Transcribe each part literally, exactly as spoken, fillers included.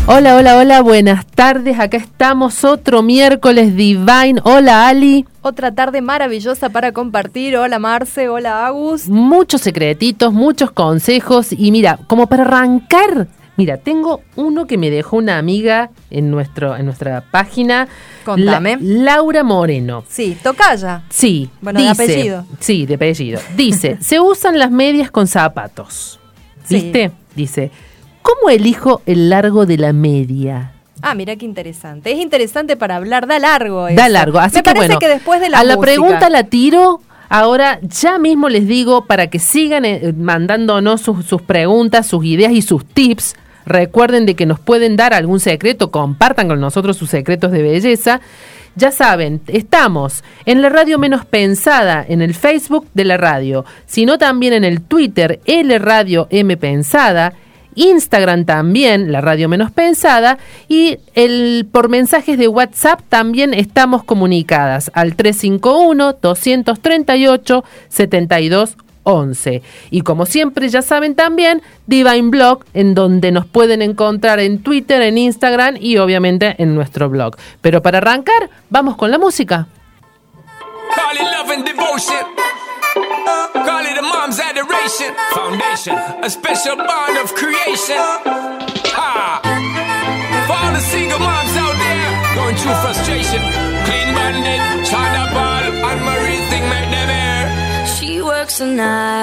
Hola, hola, hola, buenas tardes. Acá estamos otro miércoles Divine. Hola, Ali. Otra tarde maravillosa para compartir. Hola, Marce. Hola, Agus. Muchos secretitos, muchos consejos. Y mira, como para arrancar, mira, tengo uno que me dejó una amiga en nuestro en nuestra página. Contame. La, Laura Moreno. Sí, tocaya. Sí. Bueno, dice, de apellido. Sí, de apellido. Dice, se usan las medias con zapatos. ¿Viste? Sí. Dice, ¿cómo elijo el largo de la media? Ah, mira qué interesante. Es interesante para hablar, da largo eso. Da largo, así Me que parece bueno, que después de la a la música. pregunta la tiro. Ahora ya mismo les digo para que sigan eh, mandándonos sus, sus preguntas, sus ideas y sus tips. Recuerden de que nos pueden dar algún secreto, compartan con nosotros sus secretos de belleza. Ya saben, estamos en la radio menos pensada, en el Facebook de la radio, sino también en el Twitter, L Radio M Pensada, Instagram también, la radio menos pensada, y el por mensajes de WhatsApp también estamos comunicadas al tres cinco uno, dos tres ocho, siete dos once. Y como siempre ya saben también, Divine Blog, en donde nos pueden encontrar en Twitter, en Instagram y obviamente en nuestro blog. Pero para arrancar, vamos con la música. Call it love and devotion. Call it a mom's adoration. Foundation, a special bond of creation. Ah. For all the single moms out there going through frustration. Clean Bandit, China Ball, and Marie's thing make them air. She works the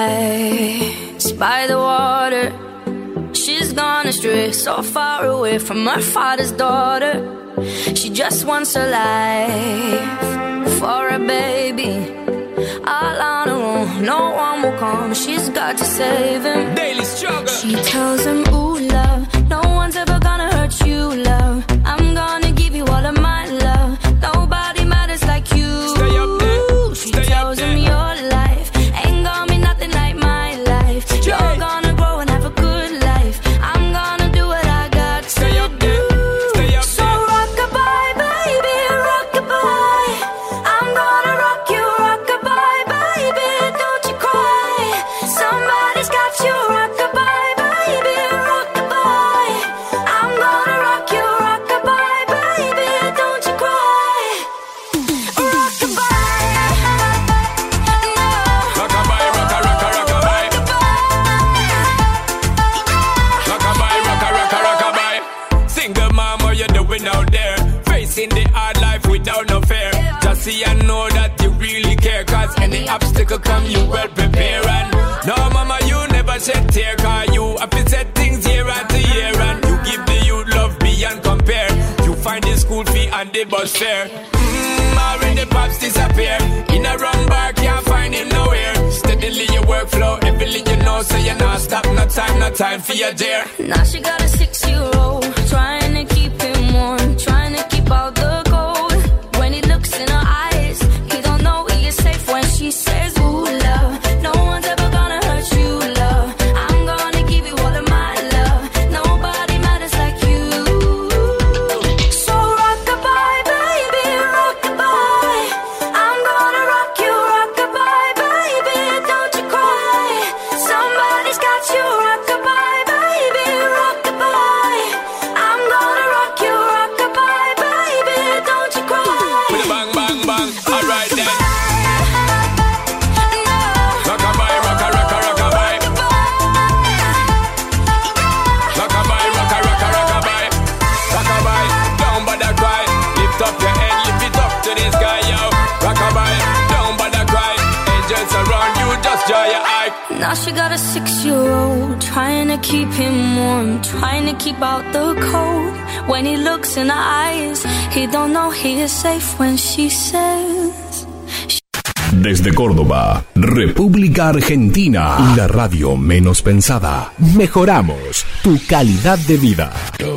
nights by the water. She's gone astray, so far away from her father's daughter. She just wants a life for a baby. All on her own, no one will come. She's got to save him. Daily struggle. She tells him, ooh, love, no one's ever gonna hurt you, love. I'm gonna give you all of my love. Nobody matters like you. Stay up there. She Stay tells up there. him your life ain't gonna be nothing like my life. You're gonna grow and have a good life. I'm gonna do what I got to Stay up there. Stay up So there. rock-a-bye, baby, rock-a-bye. I'm gonna rock you, rock-a-bye, baby, don't you cry. Somebody's got you, rock-a-bye, baby, rock-a-bye. I'm gonna rock you, rock-a-bye, baby, don't you cry. Rock-a-bye, no. Rockabye, rocka, rocka, rockabye. Rockabye, rocka, rocka, rockabye. Single mom, what you doing out there? Facing the hard life without no fear. Just see and know that you really care. Cause any obstacle come, you well prepare. And no, mama, you never shed tear. Cause you have to set things year after year. And you give the youth love beyond compare. You find the school fee and the bus fare. Mmm, already pops disappear. In a wrong bar, can't find him nowhere. Steadily your workflow, everything you know, so you're not stop, no time, no time for your dear. Now she got a six-year-old, trying to keep him warm, trying to keep out the cold. When he looks in her eyes, he don't know he is safe when she says, ooh, love, no one's ever gonna hurt you, love. I'm gonna give you all of my love. Nobody matters like you. So rock-a-bye, baby, rock-a-bye. I'm gonna rock you, rock-a-bye, baby, don't you cry. Somebody's got you, rock-a-bye, baby, rock-a-bye. I'm gonna rock you, rock-a-bye, baby, don't you cry. With a bang, bang, bang, alright then. No. Rockabye, rocka, rocka, rockabye. Rockabye, rocka, rocka, rockabye. Rockabye, down by the cry. Lift up your head, lift it up to the sky, yo. Rockabye, down by the cry. Angels around you, just dry your eye. Now she got a six-year-old, trying to keep him warm, trying to keep out the cold. When he looks in her eyes, he don't know he is safe when she says. Desde Córdoba, República Argentina, la radio menos pensada. Mejoramos tu calidad de vida.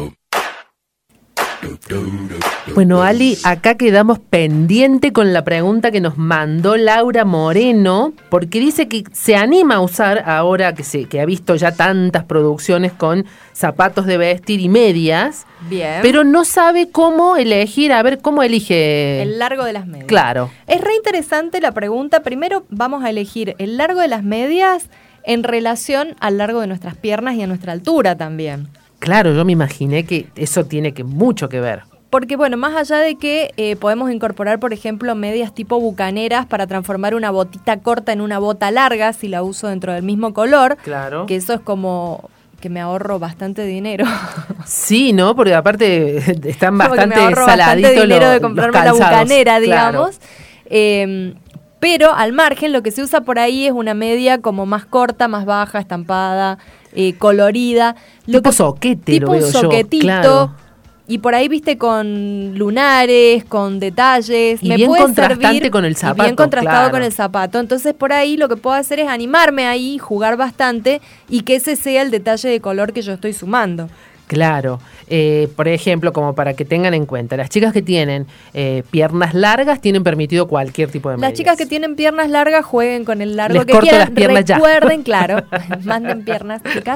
Bueno, Ali, acá quedamos pendiente con la pregunta que nos mandó Laura Moreno, porque dice que se anima a usar, ahora que, se, que ha visto ya tantas producciones con zapatos de vestir y medias, Bien. pero no sabe cómo elegir, a ver, ¿cómo elige? El largo de las medias. Claro. Es re interesante la pregunta. Primero vamos a elegir el largo de las medias en relación al largo de nuestras piernas y a nuestra altura también. Claro, yo me imaginé que eso tiene que mucho que ver. Porque, bueno, más allá de que eh, podemos incorporar, por ejemplo, medias tipo bucaneras para transformar una botita corta en una bota larga, si la uso dentro del mismo color, Claro. que eso es como que me ahorro bastante dinero. Sí, ¿no? Porque aparte están Como que bastante me ahorro saladitos bastante dinero los, de comprarme los la calzados. bucanera, Claro. digamos. Eh, pero al margen, lo que se usa por ahí es una media como más corta, más baja, estampada, eh, colorida. Lo Tipo que- soquete, tipo lo veo un yo, soquetito. claro. Y por ahí, viste, con lunares, con detalles. Y me bien puede contrastante servir, con el y zapato, bien contrastado claro. con el zapato. Entonces, por ahí lo que puedo hacer es animarme ahí, jugar bastante y que ese sea el detalle de color que yo estoy sumando. Claro. Eh, por ejemplo, como para que tengan en cuenta, las chicas que tienen eh, piernas largas tienen permitido cualquier tipo de medias. Las chicas que tienen piernas largas jueguen con el largo Les que corto quieran. las piernas ya. Recuerden, claro, manden piernas, chicas.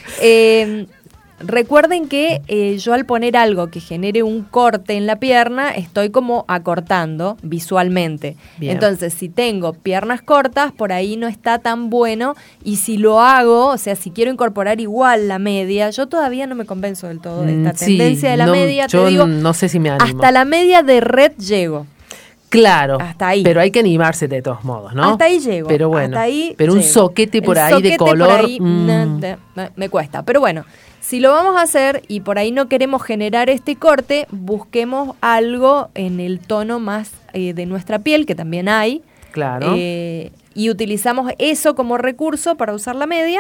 Eh, recuerden que eh, yo al poner algo que genere un corte en la pierna, estoy como acortando visualmente. Bien. Entonces, si tengo piernas cortas, por ahí no está tan bueno. Y si lo hago, o sea, si quiero incorporar igual la media, yo todavía no me convenzo del todo de esta Mm, sí, tendencia de la no, media. yo Te digo, no sé si me animo. hasta la media de red llego. Claro, Hasta ahí. pero hay que animarse de todos modos, ¿no? Hasta ahí llego. Pero bueno, hasta ahí pero un llego. soquete por El ahí de soquete por color, ahí, mm. nada, me, me cuesta. Pero bueno, si lo vamos a hacer y por ahí no queremos generar este corte, busquemos algo en el tono más eh, de nuestra piel, que también hay. Claro. Eh, y utilizamos eso como recurso para usar la media.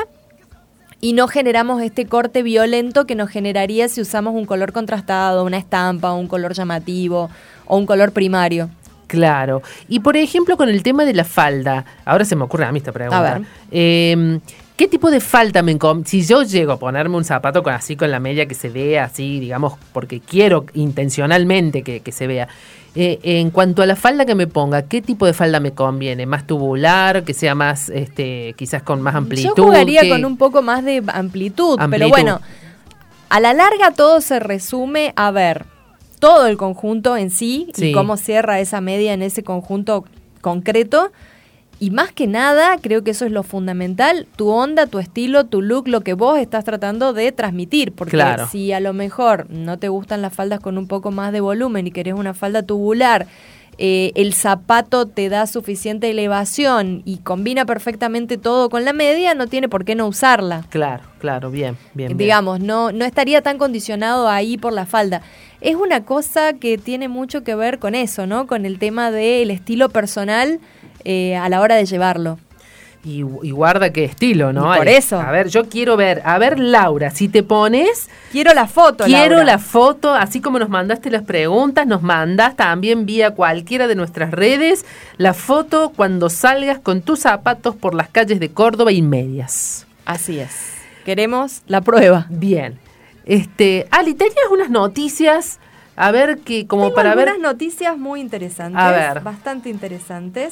Y no generamos este corte violento que nos generaría si usamos un color contrastado, una estampa, un color llamativo o un color primario. Claro. Y por ejemplo, con el tema de la falda, ahora se me ocurre a mí esta pregunta. A ver. Eh, ¿Qué tipo de falda me encom- Si yo llego a ponerme un zapato con así con la media que se vea así, digamos, porque quiero intencionalmente que, que se vea. Eh, en cuanto a la falda que me ponga, ¿qué tipo de falda me conviene? ¿Más tubular? ¿Que sea más, este, quizás con más amplitud? Yo jugaría ¿Qué? con un poco más de amplitud, Amplitud. pero bueno, a la larga todo se resume a ver todo el conjunto en sí, Sí. y cómo cierra esa media en ese conjunto concreto. Y más que nada, creo que eso es lo fundamental, tu onda, tu estilo, tu look, lo que vos estás tratando de transmitir. Porque Claro. si a lo mejor no te gustan las faldas con un poco más de volumen y querés una falda tubular, eh, el zapato te da suficiente elevación y combina perfectamente todo con la media, no tiene por qué no usarla. Claro, claro, bien, bien. bien. Digamos, no, no estaría tan condicionado ahí por la falda. Es una cosa que tiene mucho que ver con eso, ¿no? Con el tema del estilo personal eh, a la hora de llevarlo. Y, y guarda qué estilo, ¿no? Y por Ay, eso. A ver, yo quiero ver, a ver, Laura, si te pones, Quiero la foto, quiero Laura. la foto, así como nos mandaste las preguntas, nos mandas también vía cualquiera de nuestras redes, la foto cuando salgas con tus zapatos por las calles de Córdoba y medias. Así es. Queremos la prueba. Bien. Este, Ali, tenías unas noticias, a ver, que como Tengo para ver... algunas noticias muy interesantes, A ver. bastante interesantes.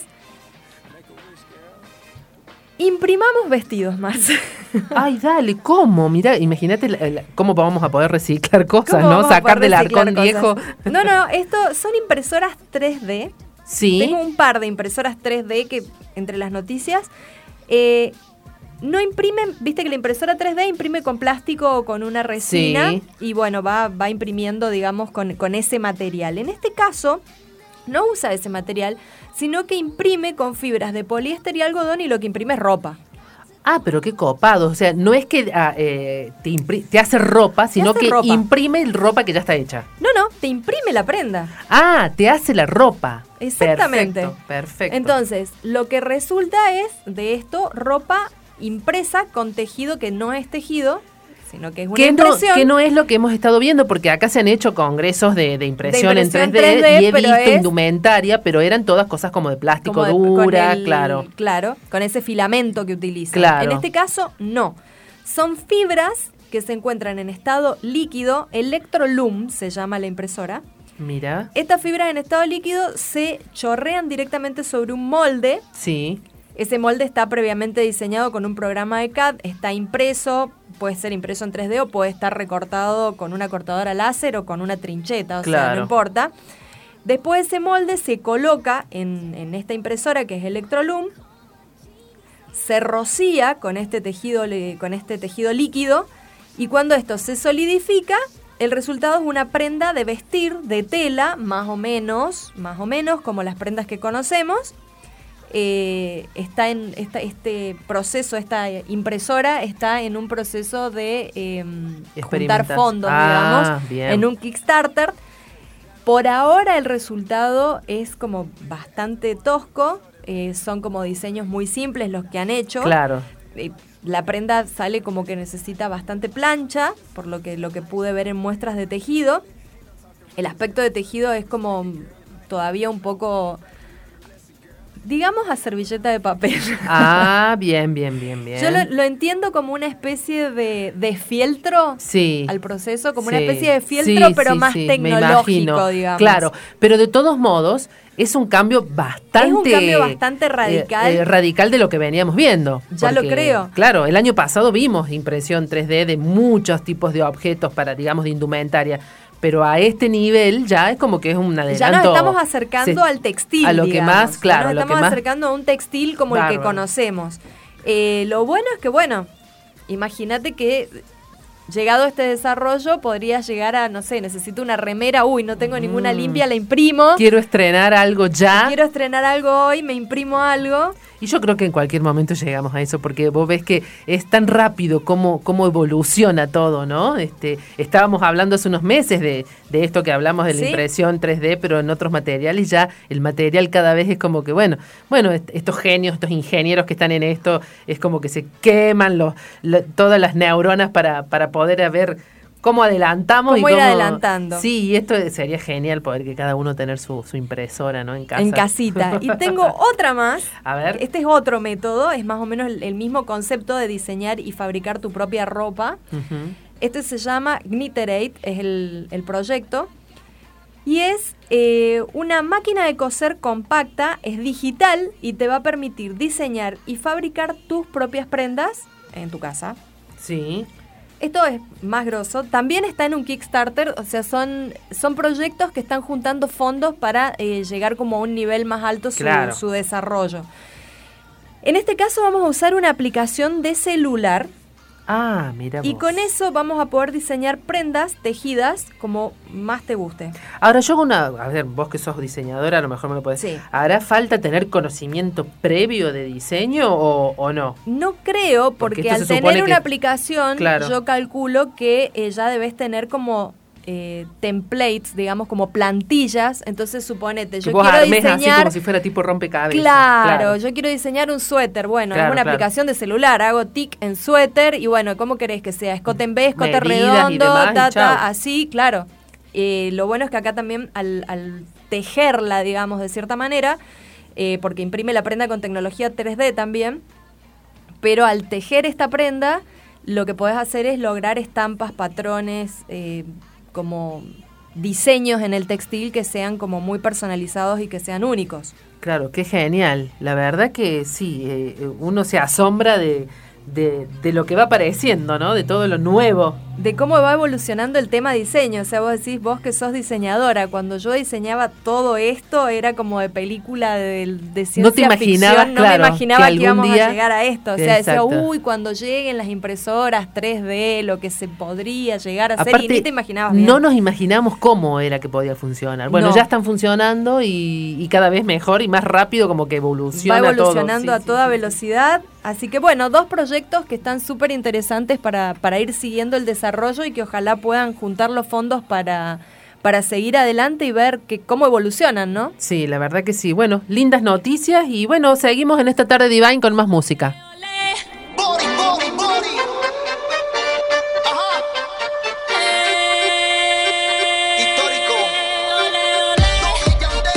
Imprimamos vestidos más. Ay, dale, ¿cómo? Mirá, imagínate la- la- cómo vamos a poder reciclar cosas, ¿Cómo ¿no? vamos a Sacar poder del reciclar arcón cosas? viejo. No, no, esto son impresoras tres D. Sí. Tengo un par de impresoras tres D que entre las noticias eh, no imprimen, viste que la impresora tres D imprime con plástico o con una resina Sí. y bueno, va, va imprimiendo, digamos, con, con ese material. En este caso, no usa ese material, sino que imprime con fibras de poliéster y algodón y lo que imprime es ropa. Ah, pero qué copado. O sea, no es que ah, eh, te, impri- te hace ropa, sino hace que ropa. imprime el ropa que ya está hecha. No, no, te imprime la prenda. Ah, te hace la ropa. Exactamente. Perfecto, perfecto. Entonces, lo que resulta es de esto ropa impresa con tejido que no es tejido, sino que es una que no, impresión. que no es lo que hemos estado viendo, porque acá se han hecho congresos de, de impresión, De en impresión tres D, tres D, y he pero visto es- indumentaria, pero eran todas cosas como de plástico como de- con dura, el- claro. Claro, con ese filamento que utilizan. Claro. En este caso, no. Son fibras que se encuentran en estado líquido, Electrolum se llama la impresora. Mira, Estas fibras en estado líquido se chorrean directamente sobre un molde. sí, Ese molde está previamente diseñado con un programa de C A D, está impreso, puede ser impreso en tres D o puede estar recortado con una cortadora láser o con una trincheta, o sea, Claro. no importa. Después ese molde se coloca en, en esta impresora que es Electrolum, se rocía con este tejido, le- con este tejido líquido Y cuando esto se solidifica, el resultado es una prenda de vestir de tela, más o menos, más o menos como las prendas que conocemos. Eh, está en esta, este proceso, esta impresora está en un proceso de eh, juntar fondos, ah, digamos, bien. en un Kickstarter. Por ahora el resultado es como bastante tosco, eh, son como diseños muy simples los que han hecho. Claro. Eh, la prenda sale como que necesita bastante plancha, por lo que lo que pude ver en muestras de tejido. El aspecto de tejido es como todavía un poco, digamos, a servilleta de papel. Ah, bien, bien, bien, bien. Yo lo, lo entiendo como una especie de, de fieltro sí, al proceso, como sí, una especie de fieltro, sí, pero sí, más sí, tecnológico, digamos. Claro, pero de todos modos es un cambio bastante... Es un cambio bastante radical. Eh, eh, radical de lo que veníamos viendo. Ya lo creo. Claro, el año pasado vimos impresión tres D de muchos tipos de objetos para, digamos, de indumentaria. Pero a este nivel ya es como que es un adelanto. Ya nos estamos acercando se, al textil, a lo digamos. que más, claro, ya nos a lo estamos que más acercando a un textil como bárbaro. el que conocemos. Eh, lo bueno es que, bueno, imagínate que llegado este desarrollo podrías llegar a, no sé, necesito una remera, uy, no tengo mm. ninguna limpia, la imprimo. Quiero estrenar algo ya. Quiero estrenar algo hoy, me imprimo algo. Y yo creo que en cualquier momento llegamos a eso, porque vos ves que es tan rápido cómo, cómo evoluciona todo, ¿no? Este, estábamos hablando hace unos meses de, de esto que hablamos de la ¿Sí? impresión tres D, pero en otros materiales ya el material cada vez es como que, bueno, bueno, est- estos genios, estos ingenieros que están en esto, es como que se queman los, lo, todas las neuronas para, para poder ver cómo adelantamos. ¿Cómo y ir cómo, adelantando? Sí, y esto sería genial poder que cada uno tener su, su impresora, ¿no? En casa. En casita. Y tengo otra más. A ver. Este es otro método, es más o menos el, el mismo concepto de diseñar y fabricar tu propia ropa. Uh-huh. Este se llama Gniterate, es el, el proyecto. Y es eh, una máquina de coser compacta, es digital y te va a permitir diseñar y fabricar tus propias prendas en tu casa. Sí. Esto es más grosso. También está en un Kickstarter, o sea, son, son proyectos que están juntando fondos para eh, llegar como a un nivel más alto su, Claro. su desarrollo. En este caso vamos a usar una aplicación de celular Ah, mira vos. y con eso vamos a poder diseñar prendas tejidas como más te guste. Ahora yo hago una... A ver, vos que sos diseñadora, a lo mejor me lo podés... Sí. ¿Hará falta tener conocimiento previo de diseño o, o no? No creo, Porque porque, esto al se tener supone una que- aplicación, Claro. yo calculo que eh, ya debes tener como eh, templates, digamos, como plantillas. Entonces, suponete, Que yo vos quiero armes así diseñar... como si fuera tipo rompecabezas. Claro, yo quiero diseñar un suéter. Bueno, Claro, es una claro. aplicación de celular. Hago tic en suéter y bueno, ¿cómo querés que sea? Escote en B, escote Medidas y redondo, demás, y ta, chau. ta, así, claro. Eh, lo bueno es que acá también al, al tejerla, digamos, de cierta manera, eh, porque imprime la prenda con tecnología tres D también, pero al tejer esta prenda, lo que podés hacer es lograr estampas, patrones, eh, como diseños en el textil que sean como muy personalizados y que sean únicos. Claro, qué genial. La verdad que sí, eh, uno se asombra de, de, de lo que va apareciendo, ¿no? De todo lo nuevo. De cómo va evolucionando el tema diseño. O sea, vos decís, vos que sos diseñadora, cuando yo diseñaba todo esto era como de película de, de ciencia No te imaginabas, ficción. No claro, me imaginaba que que, íbamos algún día- a llegar a esto. O sea, decía, Exacto. uy, cuando lleguen las impresoras tres D, lo que se podría llegar a hacer, y Aparte, ni te imaginabas bien. no nos imaginamos cómo era que podía funcionar. Bueno, No. ya están funcionando y, y cada vez mejor y más rápido, como que evoluciona Va todo. evolucionando Sí, a sí, toda sí, sí. velocidad. Así que bueno, dos proyectos que están súper interesantes para, para ir siguiendo el desarrollo y que ojalá puedan juntar los fondos para, para seguir adelante y ver que cómo evolucionan, ¿no? Sí, la verdad que sí. Bueno, lindas noticias y bueno, seguimos en esta tarde Divine con más música. Body, body, body. Ajá. Histórico. Toque Yandel.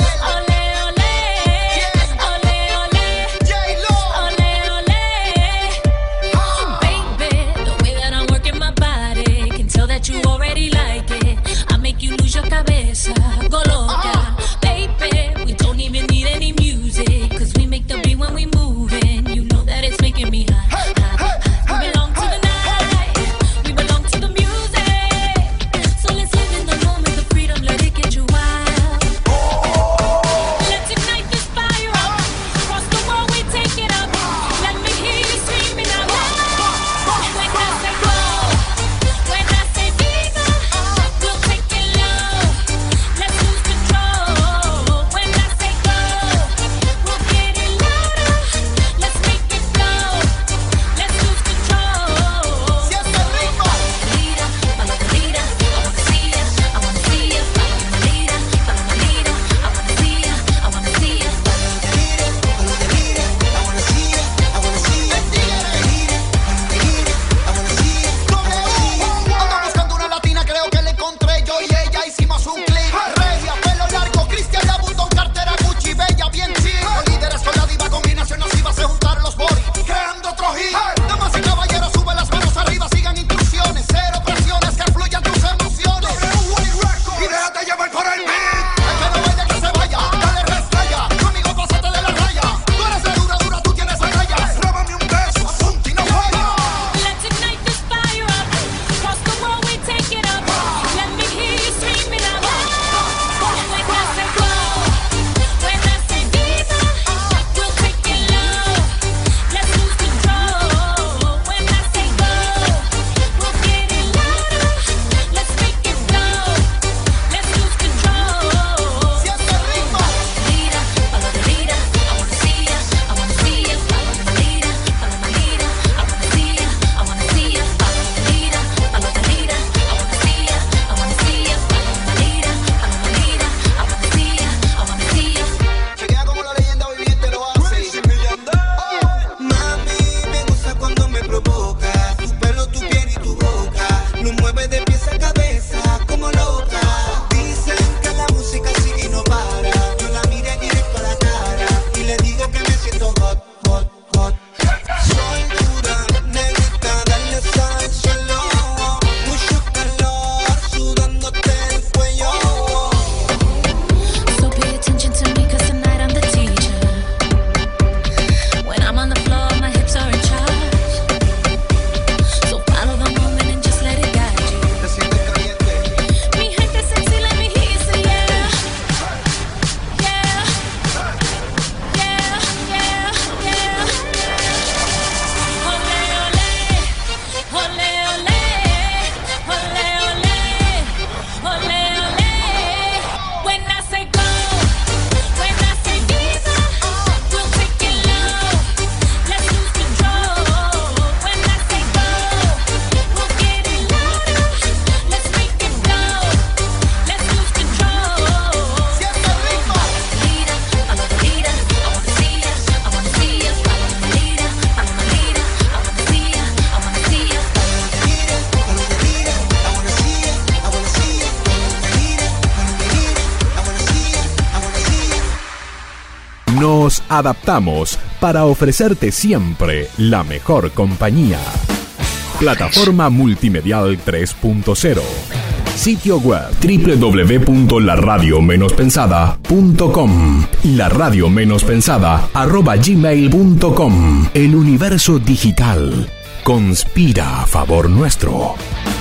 J-Lo. Baby, the way that I'm working my body can tell that you already like it. I make you lose your cabeza, go loca. Baby, we don't even need any music, 'cause we make the beat when we moving. You know that it's adaptamos para ofrecerte siempre la mejor compañía. Plataforma Multimedial tres punto cero. Sitio web doble u doble u doble u punto la radio menos pensada punto com. La radio menos pensada arroba gmail punto com. El universo digital conspira a favor nuestro.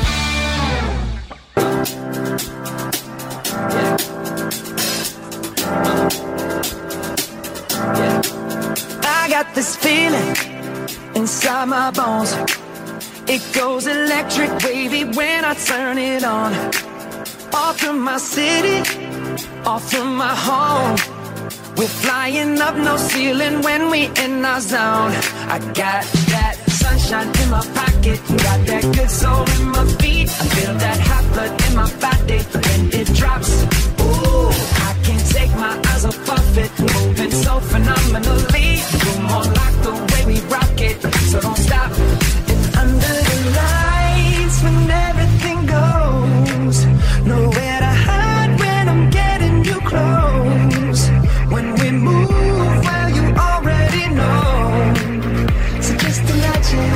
I got this feeling inside my bones. It goes electric wavy when I turn it on. Off from my city, off from my home. We're flying up no ceiling when we in our zone. I got that sunshine in my pocket, got that good soul in my feet. I feel that hot blood in my body when it drops. Ooh, I can't take my eyes off of it, moving so phenomenally. You're more like the way we rock it, so don't stop. And under the lights when everything goes, nowhere to hide when I'm getting you close. When we move, well you already know. So just imagine.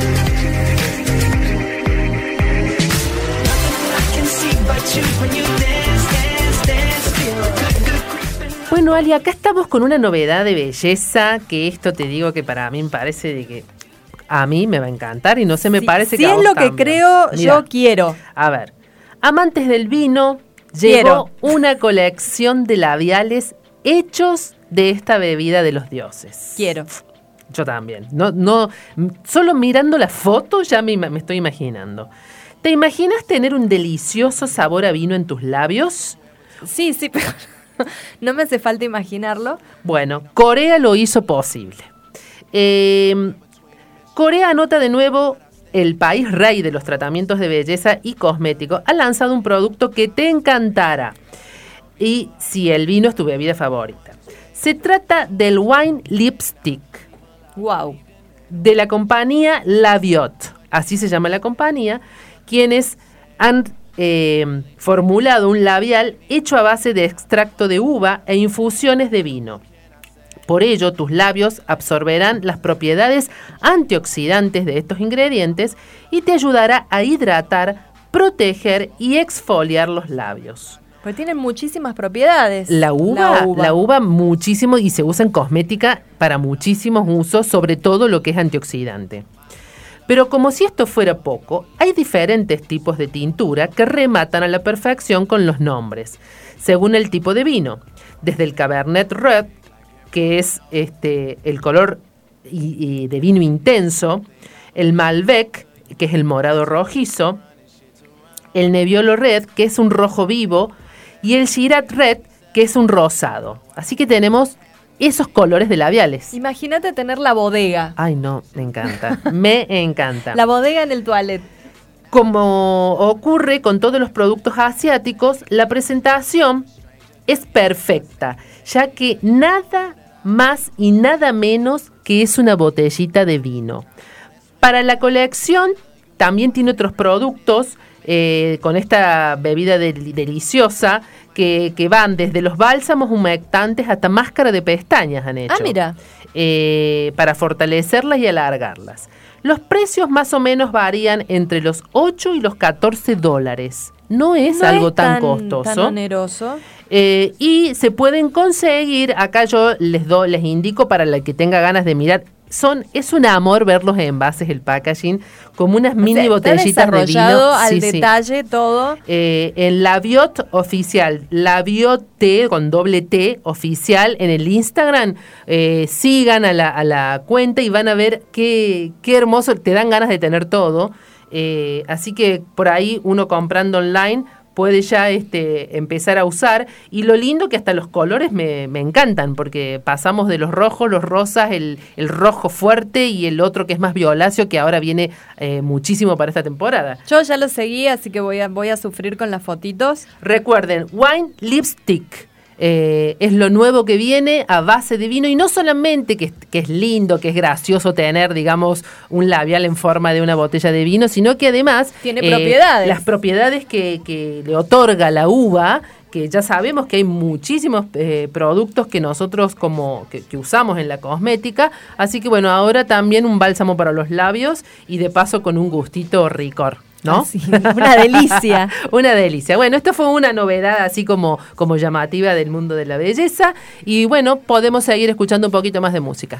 Nothing I can see but you when you dance, dance, dance. Feel good, good creeping. Bueno, Ali, acá estamos con una novedad de belleza, que esto te digo que para mí me parece de que a mí me va a encantar y no sé, me Si- parece si que a es vos lo que también. creo, Mirá, yo quiero. A ver, amantes del vino, Quiero. llegó una colección de labiales hechos de esta bebida de los dioses. Quiero. Yo también. No, no, m- solo mirando la foto ya me, ima- me estoy imaginando. ¿Te imaginas tener un delicioso sabor a vino en tus labios? Sí, sí, pero no me hace falta imaginarlo. Bueno, Corea lo hizo posible. Eh, Corea anota de nuevo, el país rey de los tratamientos de belleza y cosméticos, ha lanzado un producto que te encantará. Y si el vino es tu bebida favorita. Se trata del Wine Lipstick Wow. de la compañía Labiot. Así se llama la compañía, quienes han eh, formulado un labial hecho a base de extracto de uva e infusiones de vino. Por ello, tus labios absorberán las propiedades antioxidantes de estos ingredientes y te ayudará a hidratar, proteger y exfoliar los labios. Pues tienen muchísimas propiedades. La uva, la uva, muchísimo, y se usa en cosmética para muchísimos usos, sobre todo lo que es antioxidante. Pero como si esto fuera poco, hay diferentes tipos de tintura que rematan a la perfección con los nombres, según el tipo de vino. Desde el Cabernet Red, que es este el color y, y de vino intenso, el Malbec, que es el morado rojizo, el Nebbiolo Red, que es un rojo vivo, y el Shiraz Red, que es un rosado. Así que tenemos esos colores de labiales. Imagínate tener la bodega. Ay, no, me encanta, me encanta. La bodega en el toilet. Como ocurre con todos los productos asiáticos, la presentación es perfecta, ya que nada más y nada menos que es una botellita de vino. Para la colección también tiene otros productos eh, con esta bebida del- deliciosa que, que van desde los bálsamos humectantes hasta máscara de pestañas han hecho. Ah, mira. Eh, para fortalecerlas y alargarlas. Los precios más o menos varían entre los ocho y los catorce dólares. No es No algo es tan, tan costoso. tan oneroso. Eh, y se pueden conseguir, acá yo les do, les indico para la que tenga ganas de mirar, son es un amor ver los envases, el packaging, como unas mini O sea, botellitas está de vino. desarrollado al Sí, sí. detalle todo. Eh, en Labiot oficial, Labiot T con doble T oficial en el Instagram, eh, sigan a la, a la cuenta y van a ver qué, qué hermoso, te dan ganas de tener todo. Eh, así que por ahí uno comprando online puede ya este, empezar a usar. Y lo lindo que hasta los colores me, me encantan, porque pasamos de los rojos, los rosas, el, el rojo fuerte y el otro que es más violáceo, que ahora viene eh, muchísimo para esta temporada. Yo ya lo seguí, así que voy a, voy a sufrir con las fotitos. Recuerden, Wine Lipstick. Eh, es lo nuevo que viene a base de vino, y no solamente que, que es lindo, que es gracioso tener, digamos, un labial en forma de una botella de vino, sino que además tiene eh, propiedades. Las propiedades que, que le otorga la uva, que ya sabemos que hay muchísimos eh, productos que nosotros como que, que usamos en la cosmética, así que bueno, ahora también un bálsamo para los labios y de paso con un gustito ricor, ¿no? Ah, sí, una delicia. Una delicia. Bueno, esto fue una novedad así como, como llamativa del mundo de la belleza, y bueno, podemos seguir escuchando un poquito más de música.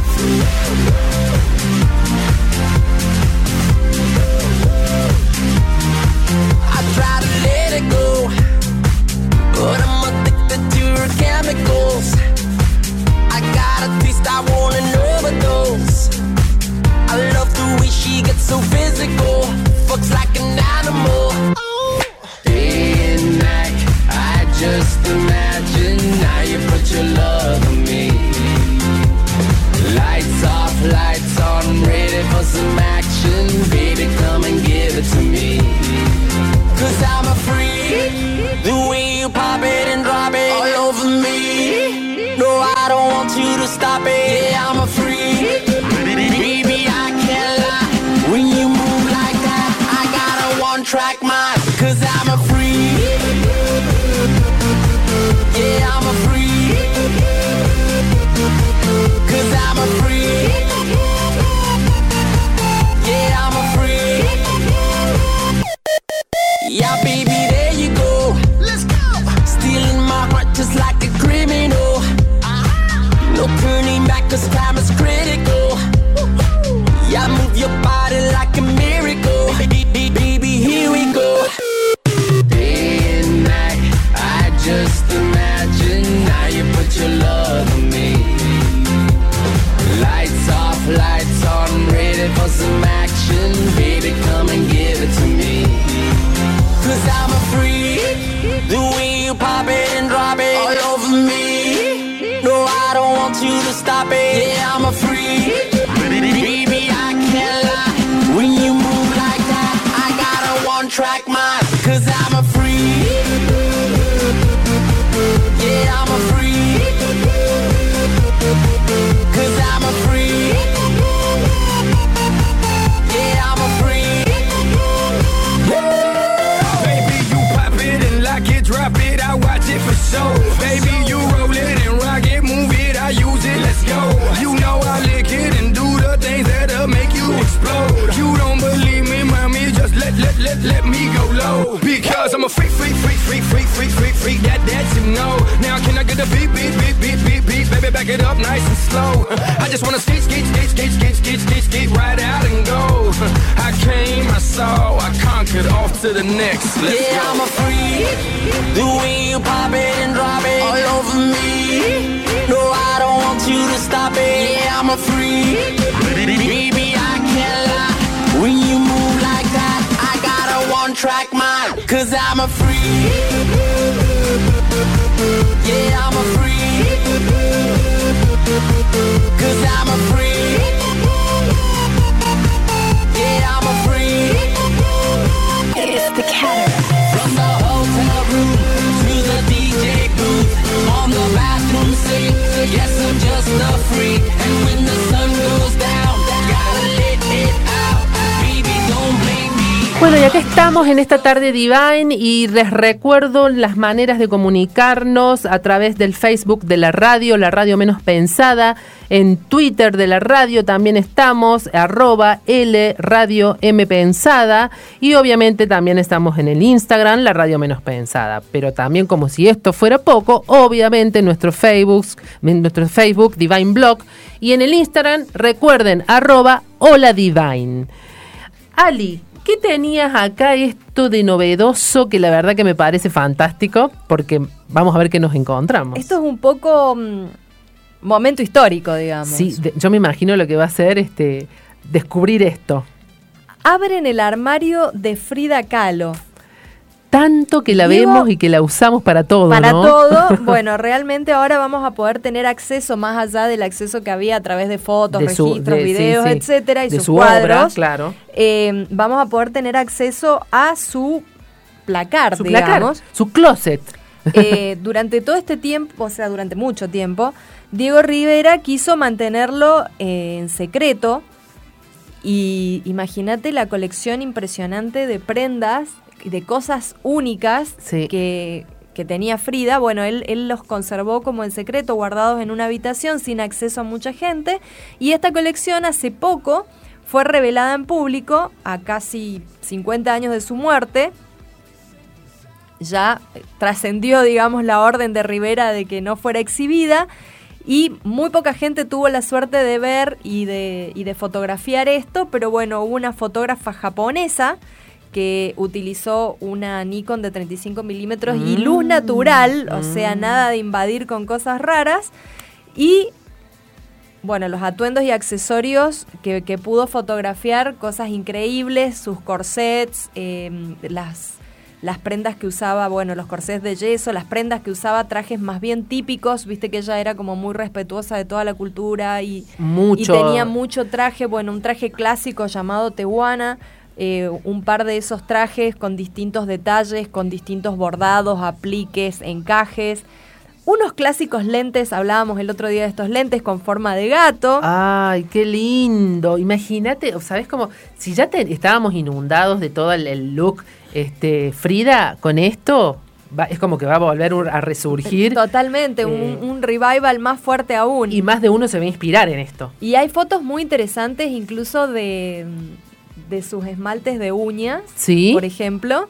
But I'm addicted to her chemicals. I got a taste, I want an overdose. I love the way she gets so physical. Fucks like an animal. Oh. Day and night, I just imagine how you put your love on me. Lights off, lights on, ready for some action. Baby, come and give it to me. Cause I'm a freak. The way you pop it and drop it all over me. No, I don't want you to stop it. Yeah, I'm a freak. Baby, I can't lie. When you move like that, I got a one-track mind. Cause I'm a freak. Yeah, I'm a freak. Cause I'm a freak. Yeah, I'm a freak. Yeah, baby, there you go. Let's go. Stealing my heart just like a criminal. No turning back, cause time is critical. Yeah, move your body like a miracle. Baby, here we go. Day and night, I just imagine how you put your love on me. Lights off, lights on, ready for some action. Baby, come and give it to me. Cause I'm a freak. The way you pop it and drop it all over me. No, I don't want you to stop it. Yeah, I'm a freak. Baby, I can't lie. When you move like that, I got a one-track mind. Cause I'm a freak. Yeah, I'm a freak. Cause I'm a freak. Yeah, I'm a freak. Baby, you pop it and lock it, drop it, I watch it for sure. Baby, you roll it and rock it, move it, I use it, let's go. You know I lick it and do the things that'll make you explode. You don't believe me, mommy, just let, let, let, let me go low. Because I'm a freak, freak, freak, freak, freak, freak, freak, freak, that, that you know. Now can I get the beat, beat, beat, beat, beat, beat, baby, back it up nice and slow. I just wanna skate, skate, skate, skate, skate, skate, skate, skate, right out and go. I came, I saw, I conquered, off to the next, let's yeah, go. I'm a freak. The way you pop it and drop it all over me. No, I don't want you to stop it. Yeah, I'm a freak. Baby, I can't lie. When you move like that, I got a one-track mind. Cause I'm a freak. Yeah, I'm a freak. Cause I'm a freak. Yeah, I'm a freak. It's the Cataract. From the hotel room to the D J booth, on the bathroom sink, yes, I'm just a freak. And when the sun goes down, gotta let it out. Baby, don't blame me. Bueno, y acá estamos en esta tarde Divine, y les recuerdo las maneras de comunicarnos a través del Facebook de la radio, la radio menos pensada, en Twitter de la radio también estamos, arroba L radio M pensada, y obviamente también estamos en el Instagram, la radio menos pensada, pero también, como si esto fuera poco, obviamente nuestro Facebook, nuestro Facebook Divine Blog, y en el Instagram recuerden, arroba Hola Divine. Ali, ¿qué tenías acá esto de novedoso que la verdad que me parece fantástico? Porque vamos a ver qué nos encontramos. Esto es un poco um, momento histórico, digamos. Sí, de, yo me imagino lo que va a ser este descubrir esto. Abren el armario de Frida Kahlo. Tanto que la Digo, vemos y que la usamos para todo, Para ¿no? todo. Bueno, realmente ahora vamos a poder tener acceso más allá del acceso que había a través de fotos, De su- registros, de- sí, videos, sí. etcétera, y De sus su cuadros. obra, claro. Eh, vamos a poder tener acceso a su placar, Su placar, digamos. su closet. Eh, durante todo este tiempo, o sea, durante mucho tiempo, Diego Rivera quiso mantenerlo eh, en secreto. Y imagínate la colección impresionante de prendas, de cosas únicas Sí. que, que tenía Frida. Bueno, él, él los conservó como en secreto, guardados en una habitación sin acceso a mucha gente. Y esta colección hace poco fue revelada en público, a casi cincuenta años de su muerte. Ya trascendió, digamos, la orden de Rivera de que no fuera exhibida. Y muy poca gente tuvo la suerte de ver y de, y de fotografiar esto, pero bueno, hubo una fotógrafa japonesa que utilizó una Nikon de treinta y cinco milímetros y luz natural, o sea, nada de invadir con cosas raras. Y bueno, los atuendos y accesorios que, que pudo fotografiar, cosas increíbles, sus corsets, eh, las... las prendas que usaba, bueno, los corsés de yeso, las prendas que usaba, trajes más bien típicos, viste que ella era como muy respetuosa de toda la cultura y, Mucho. y tenía mucho traje, bueno, un traje clásico llamado tehuana, eh, un par de esos trajes con distintos detalles, con distintos bordados, apliques, encajes, unos clásicos lentes, hablábamos el otro día de estos lentes con forma de gato. Ay, qué lindo. Imagínate, ¿sabes cómo? Si ya te, estábamos inundados de todo el, el look, este, Frida, con esto, va, es como que va a volver a resurgir. Totalmente, Eh, un, un revival más fuerte aún. Y más de uno se va a inspirar en esto. Y hay fotos muy interesantes incluso de, de sus esmaltes de uñas, Sí. por ejemplo.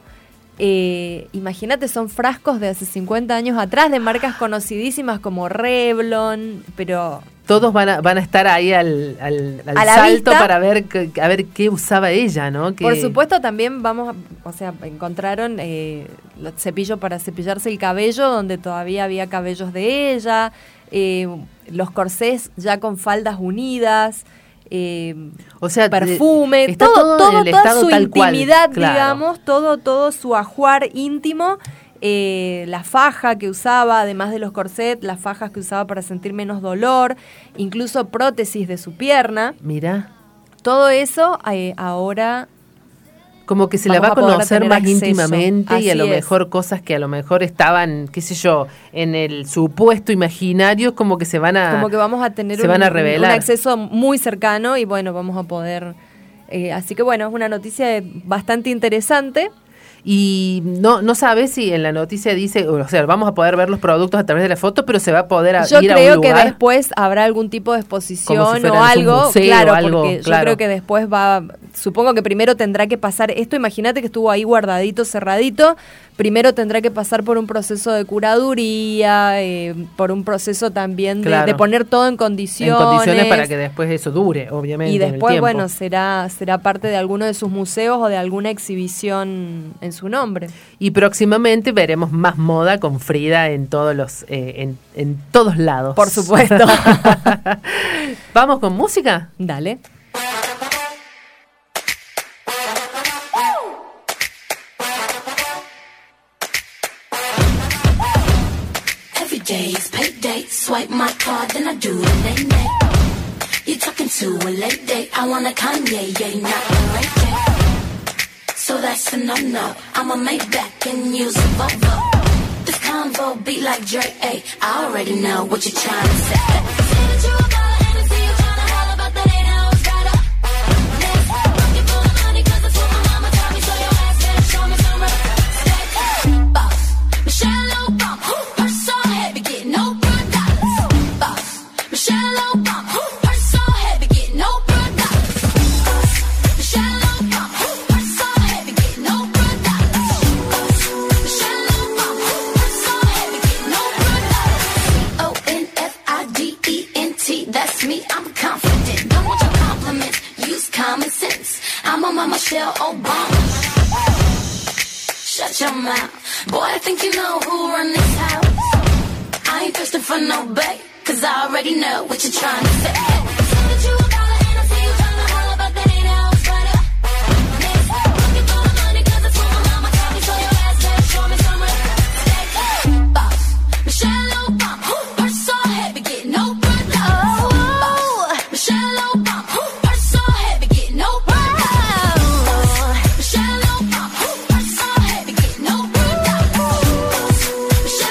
Eh, imagínate, son frascos de hace cincuenta años atrás, de marcas conocidísimas como Revlon, pero... Todos van a, van a estar ahí al, al, al A la salto vista. para ver, que- a ver qué usaba ella, ¿no? Que- Por supuesto también vamos, a- o sea, encontraron eh, los cepillos para cepillarse el cabello, donde todavía había cabellos de ella, eh, los corsés ya con faldas unidas, eh, O sea, perfume, de- está todo, todo en todo, el toda estado su tal cual, intimidad, claro. digamos, todo, todo su ajuar íntimo, eh, la faja que usaba, además de los corsets, las fajas que usaba para sentir menos dolor, incluso prótesis de su pierna, Mira, todo eso eh, ahora... como que se la Vamos va a a poder conocer tener más acceso. íntimamente y a Así lo es. mejor cosas que a lo mejor estaban, qué sé yo, en el supuesto imaginario, como que se van a... como que vamos a tener se un, van a un- revelar. un acceso muy cercano y bueno, vamos a poder... eh, así que bueno, es una noticia bastante interesante. Y no no sabes si en la noticia dice, o sea, vamos a poder ver los productos a través de la foto, pero se va a poder a- Yo ir a un creo que lugar. después habrá algún tipo de exposición Como si fuera o un algo, museo claro, o algo, porque claro. yo creo que después va, supongo que primero tendrá que pasar, esto imagínate que estuvo ahí guardadito, cerradito, primero tendrá que pasar por un proceso de curaduría, eh, por un proceso también de, Claro. de poner todo en en condiciones. condiciones para que después eso dure, obviamente. Y en el después, tiempo. bueno, será, será parte de alguno de sus museos o de alguna exhibición en su nombre. Y próximamente veremos más moda con Frida en todos los, eh, en, en todos lados. Por supuesto. ¿Vamos con música? Dale. Every day is payday. Swipe my card, then I do the nay nay. You talking to a late date? I want a Kanye, yeah, not a Ray J. So that's a no no. I'ma make back and use a Volvo. This convo beat like Drake. Ay, I already know what you're trying to say. Say that you about Hennessy, you tryna holler about that eight hours better. Next, pocket full of money 'cause that's what my mama taught me. So your ass better show me some respect. Boss, Michelle Obama, who purse so heavy, get no blood dollars. Boss, Michelle Obama, who purse so heavy, get no blood dollars. Boss, Michelle Obama, who purse so heavy, get no blood dollars. Boss, Michelle Obama, who purse so heavy, get no blood dollars. O N F I D E N T, that's me, I'm confident. Don't want your compliments, use common sense. I'm on my Michelle Obama. Shut your mouth. Boy, I think you know who run this house. I ain't thirsting for no bait, 'cause I already know what you're trying to say. Say that you about Hennessy, you tryna holler about that eight hours better. Next, pocket full of money 'cause that's what my mama taught me. So your ass better show me some respect. Boss, Michelle Obama, who purse so heavy, get no blood dollars. Boss, Michelle Obama, who purse so heavy, get no blood dollars. Boss, Michelle Obama, who purse so heavy, get no blood dollars. Michelle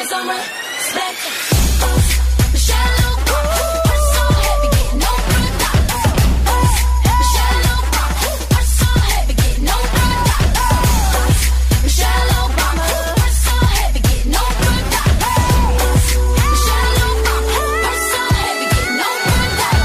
need some respect. Shallow, press so heavy, get no contact. Shallow, press so heavy, get no contact. Shallow, press so heavy, get no contact. Shallow, press so heavy, get no contact.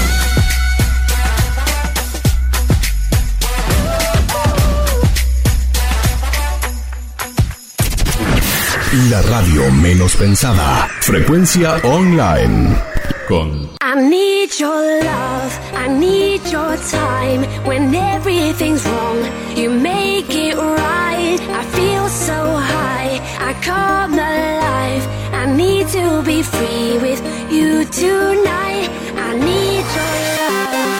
La radio menos pensada. Frecuencia online. Con I need your love, I need your time. When everything's wrong, you make it right. I feel so high, I come alive. I need to be free with you tonight. I need your love.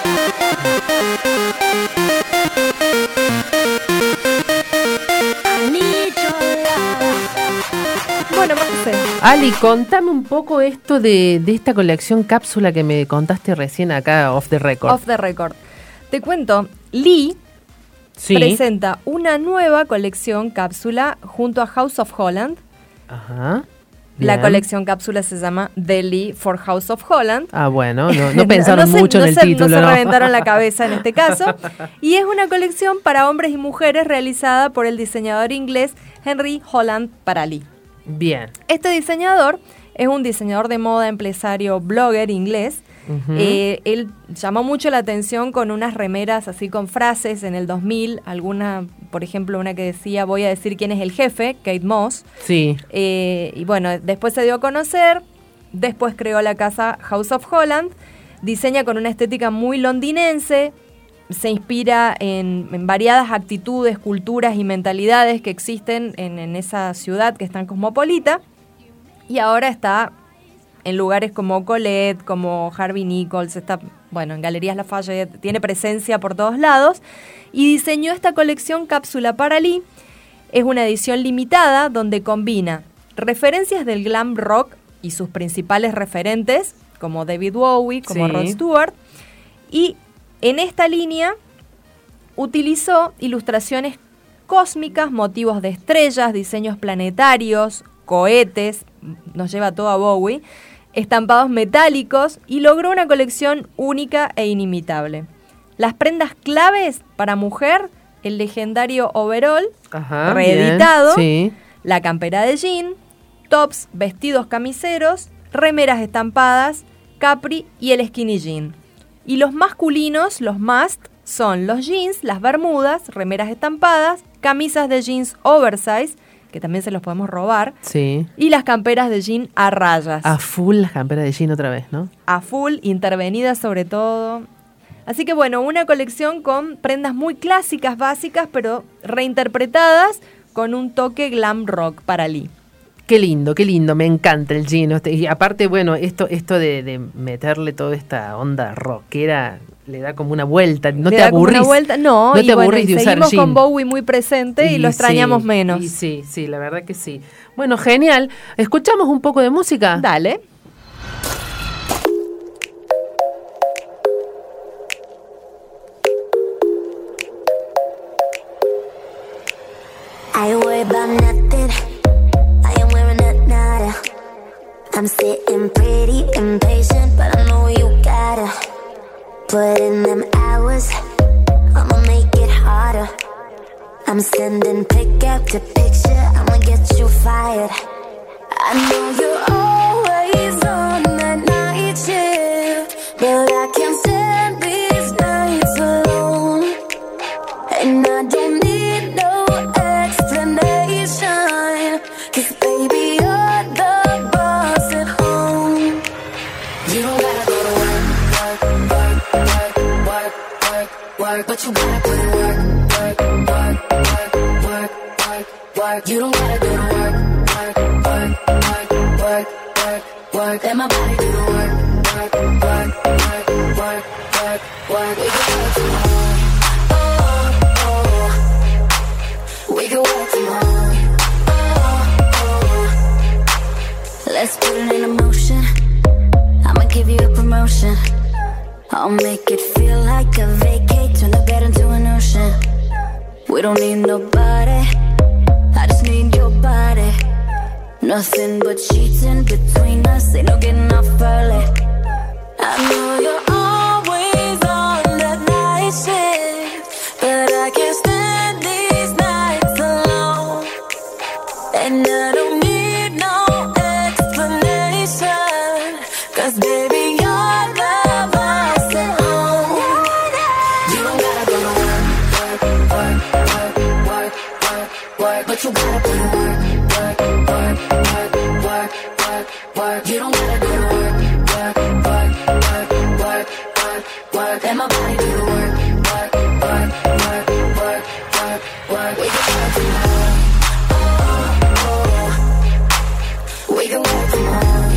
I need your love. Bueno, Marce, Ali, contame un poco esto de, de esta colección cápsula que me contaste recién acá, off the record. off the record. Te cuento, Lee Sí. presenta una nueva colección cápsula junto a House of Holland. Ajá. La Bien. colección cápsula se llama The Lee for House of Holland. Ah, bueno, no, no pensaron se- mucho no en el se- título, No se ¿no? reventaron la cabeza en este caso. Y es una colección para hombres y mujeres realizada por el diseñador inglés Henry Holland para Lee. Bien. Este diseñador es un diseñador de moda, empresario, blogger inglés. Ujú. Eh, él llamó mucho la atención con unas remeras así con frases en el dos mil. Alguna, por ejemplo, una que decía, voy a decir quién es el jefe, Kate Moss. Sí. Eh, y bueno, después se dio a conocer, después creó la casa House of Holland, diseña con una estética muy londinense, se inspira en, en variadas actitudes, culturas y mentalidades que existen en, en esa ciudad que es tan cosmopolita, y ahora está en lugares como Colette, como Harvey Nichols, está, bueno, en Galerías Lafayette, tiene presencia por todos lados, y diseñó esta colección cápsula para Lee. Es una edición limitada donde combina referencias del glam rock y sus principales referentes, como David Bowie, como Sí. Rod Stewart, y en esta línea utilizó ilustraciones cósmicas, motivos de estrellas, diseños planetarios, cohetes, nos lleva todo a Bowie, estampados metálicos, y logró una colección única e inimitable. Las prendas claves para mujer, el legendario overall, Ajá. reeditado, bien, sí. la campera de jean, tops, vestidos camiseros, remeras estampadas, capri y el skinny jean. Y los masculinos, los must, son los jeans, las bermudas, remeras estampadas, camisas de jeans oversize, que también se los podemos robar, Sí. y las camperas de jean a rayas. A full las camperas de jean otra vez, ¿no? A full, intervenidas sobre todo. Así que bueno, una colección con prendas muy clásicas, básicas, pero reinterpretadas con un toque glam rock para Lee. Qué lindo, qué lindo, me encanta el jean. Este, y aparte, bueno, esto esto de, de meterle toda esta onda rockera le da como una vuelta, no Le te da como aburrís. una vuelta, no, no y te bueno, aburrís y de usar seguimos jean. con Bowie muy presente y, lo extrañamos sí, menos. y sí, sí, la verdad que sí. Bueno, genial. ¿Escuchamos un poco de música? Dale. I ain't worried about nothing. I am wearing a nada. I'm sitting pretty impatient, but I know you gotta put in them hours. I'ma make it harder. I'm sending pick after picture. I'ma get you fired. I know you're always on that night shift, but I can't stand these nights alone. And I don't need no explanation, 'cause baby, you're the boss at home. You don't gotta go to work, work, work, work, work, work, work, but you gotta put in work, work, work, work, work, work, work. You don't gotta go to work, work, work, work, work, work, work. Let my body do the work, work, work, work, work, work, work. We can work tomorrow. We can work tomorrow. Oh, oh. Let's put it in motion. I'ma give you a promotion. I'll make it feel like a vacate. Turn the bed into an ocean. We don't need nobody. I just need your body. Nothing but cheating between us, ain't no getting off early. I know you're always on that night shift, but I can't stand these nights alone. And I don't need no explanation, 'cause baby you're the boss at home. You don't gotta go to work, work, work, work, work, work, work, but you gotta put in work, work, work, work, work, work, work. You don't gotta go to work, work, work, work, work, work, work. Let my body do the work, work, work, work, work, work, work. We can work from home. Oh, oh. We can work from home.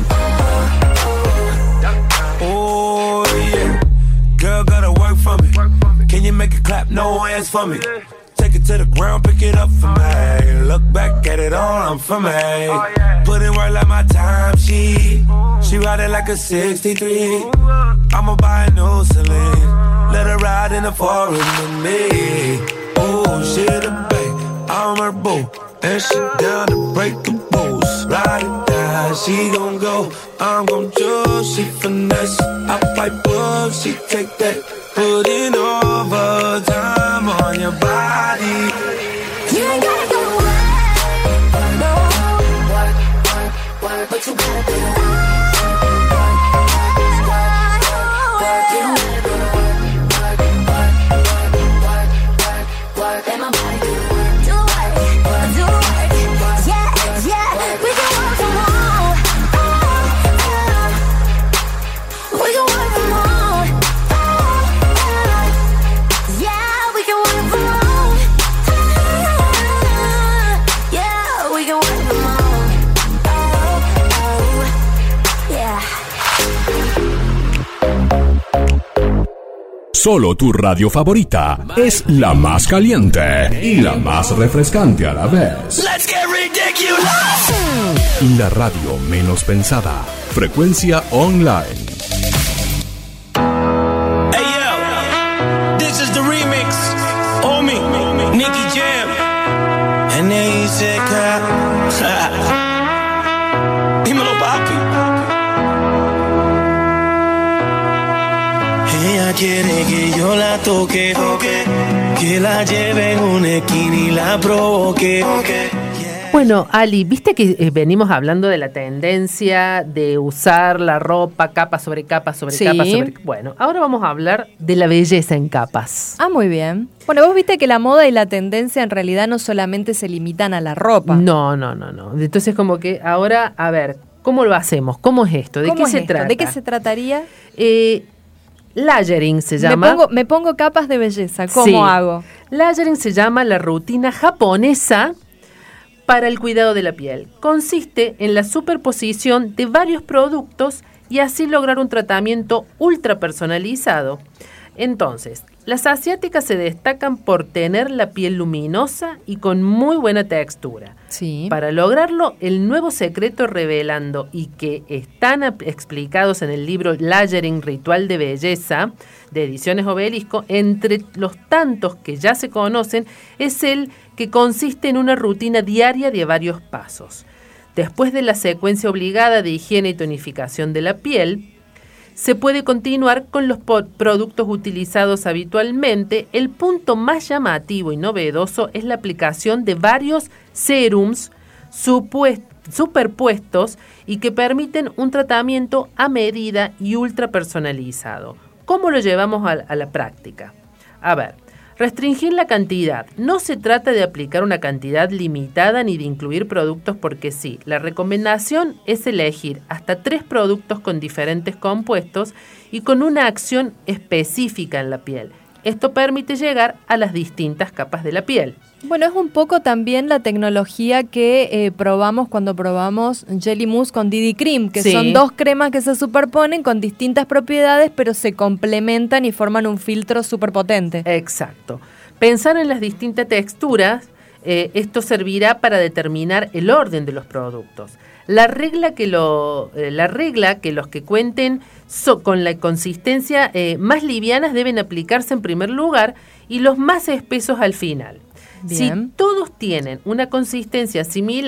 Oh, yeah. Girl, gotta work for me. Can you make it clap? No hands for me. Take it to the ground, pick it up for me. Look back at it all, I'm for me. Put in work like my time sheet. She ride it like a sixty-three. I'ma buy a new Celine. Let her ride in the forest with me. Oh, she the babe, I'm her boo. And she down to break the rules. Ride it down, she gon' go. I'm gon' choose, she finesse. I fight book, she take that. Put in overtime on your body. You ain't gotta go to work, no. Work, work, work, but you gotta do the work. Work, work, work, you don't gotta go to work. Work, work, work, work, work, work. Let my body do the work. Do the work, do the work. Yeah, yeah, we can work from home. Oh, oh. We can work from home. Oh, oh. Yeah, we can work from home. Yeah, we can work from home. Oh, oh, yeah. Solo tu radio favorita es la más caliente y la más refrescante a la vez. Let's get ridiculous. La radio menos pensada. Frecuencia online. Hey yo, this is the remix. Homie, Nicky Jam. And then he said, dímelo, papi. Ella quiere que yo la toque, que la lleve en una esquina y la provoque. Bueno, Ali, viste que eh, venimos hablando de la tendencia de usar la ropa capa sobre capa sobre Sí. capa sobre... Bueno, ahora vamos a hablar de la belleza en capas. Ah, muy bien. Bueno, vos viste que la moda y la tendencia en realidad no solamente se limitan a la ropa. No, no, no, no. Entonces como que ahora, a ver, ¿cómo lo hacemos? ¿Cómo es esto? ¿De ¿Cómo qué es se esto? trata? ¿De qué se trataría? Eh, layering se llama. Me pongo, me pongo capas de belleza. ¿Cómo Sí. hago? Layering se llama la rutina japonesa para el cuidado de la piel. Consiste en la superposición de varios productos y así lograr un tratamiento ultra personalizado. Entonces, las asiáticas se destacan por tener la piel luminosa y con muy buena textura. Sí. Para lograrlo, el nuevo secreto revelando y que están ap- explicados en el libro Layering Ritual de Belleza de Ediciones Obelisco, entre los tantos que ya se conocen, es el que consiste en una rutina diaria de varios pasos. Después de la secuencia obligada de higiene y tonificación de la piel, se puede continuar con los po- productos utilizados habitualmente. El punto más llamativo y novedoso es la aplicación de varios serums supuest- superpuestos y que permiten un tratamiento a medida y ultra personalizado. ¿Cómo lo llevamos a, a la práctica? A ver, restringir la cantidad. No se trata de aplicar una cantidad limitada ni de incluir productos porque sí. La recomendación es elegir hasta tres productos con diferentes compuestos y con una acción específica en la piel. Esto permite llegar a las distintas capas de la piel. Bueno, es un poco también la tecnología que eh, probamos cuando probamos Jelly Mousse con D D Cream, que Sí. son dos cremas que se superponen con distintas propiedades, pero se complementan y forman un filtro súper potente. Exacto. Pensar en las distintas texturas, eh, esto servirá para determinar el orden de los productos. La regla que, lo, eh, la regla que los que cuenten so- con la consistencia eh, más livianas deben aplicarse en primer lugar y los más espesos al final. Bien. Si todos tienen una consistencia similar,